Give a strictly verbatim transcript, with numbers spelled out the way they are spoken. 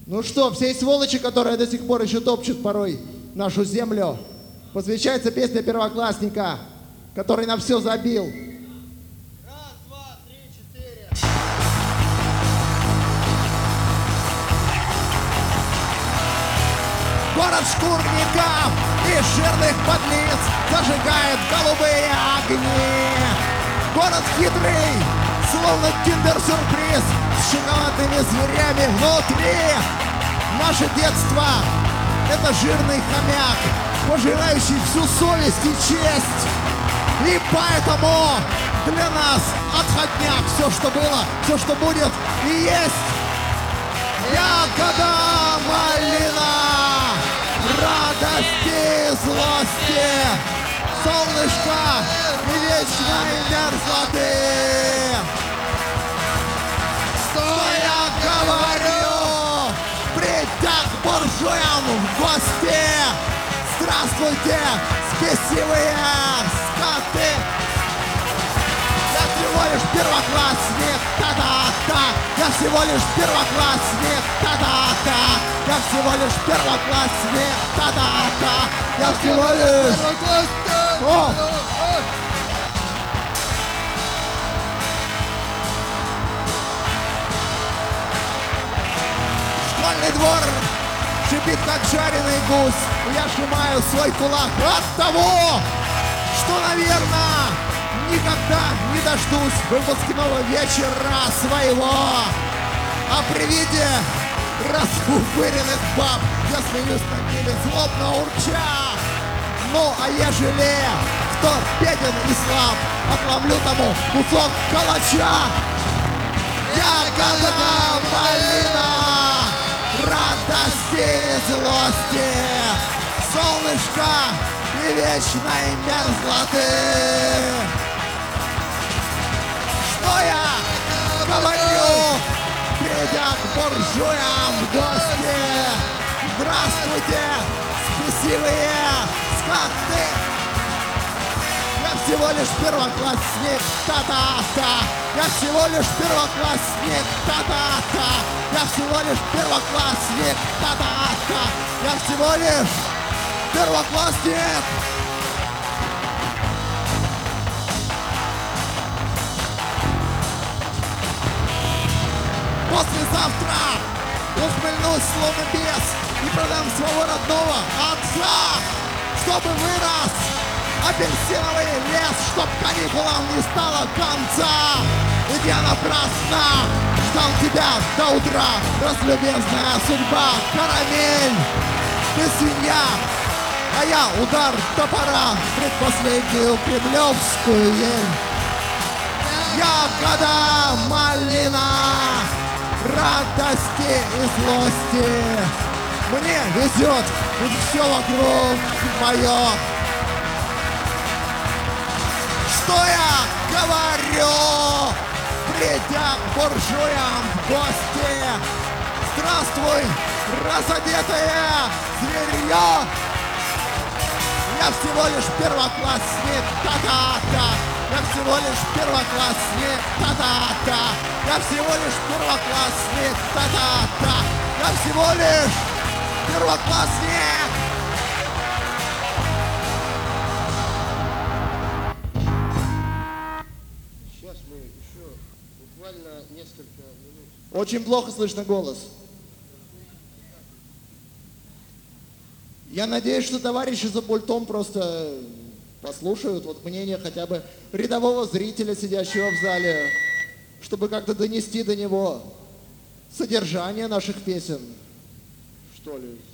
Ну что, всей сволочи, которая до сих пор еще топчет порой нашу землю, посвящается песня первоклассника, который на все забил. Раз, два, три, четыре. Город шкурников и жирных подлиц зажигает голубые огни. Город хитрый, словно киндер-сюрприз с шоколадными зверями внутри. Наше детство — это жирный хомяк, пожирающий всю совесть и честь. И поэтому для нас отходняк все, что было, все, что будет и есть. Ягода малина, радости и злости, солнышко и вечной мерзлоты. Что я говорю, придя к буржуям в гости, здравствуйте, спесивые скоты. Я всего лишь первоклассник, та-да-та. Я всего лишь первоклассник, та-да-та. Я всего лишь первоклассник, та-да-та. Я всего лишь... О! Школьный двор шипит, как жареный гусь. Я сжимаю свой кулак от того, что, наверное, никогда не дождусь выпускного вечера своего. А при виде расфуфыренных баб я смеюсь над ними, злобно урча. Ну, а ежели кто беден и слаб, отломлю тому кусок калача. Ягода малина, радости и злости, солнышко и вечной мерзлоты. Что я говорю, придя к буржуям в гости? Здравствуйте, спесивые скоты. Я всего лишь первоклассник, та-та-та. Я всего лишь первоклассник, та-та-та. Я всего лишь первоклассник, та-та-та. Я всего лишь первоклассник. Послезавтра ухмыльнусь словно бес и продам своего родного отца, чтобы вырос апельсиновый лес, чтоб каникулам не стало конца. Ведь я напрасно ждал тебя до утра, разлюбезная судьба, карамель. Ты свинья, а я удар топора, предпоследнюю кремлевскую ель. Ягода малина, радости и злости. Мне везет, ведь все вокруг мое. Что я говорю, придя к буржуям в гости? Здравствуй, разодетое зверье. Я всего лишь первоклассник, та-та-та. Я всего лишь первоклассник, та-та-та. Я всего лишь первоклассник, та-та-та. Я всего лишь первоклассник. Сейчас мы еще буквально несколько минут. Очень плохо слышно голос. Я надеюсь, что товарищи за пультом просто послушают вот мнение хотя бы рядового зрителя, сидящего в зале, чтобы как-то донести до него содержание наших песен, что ли.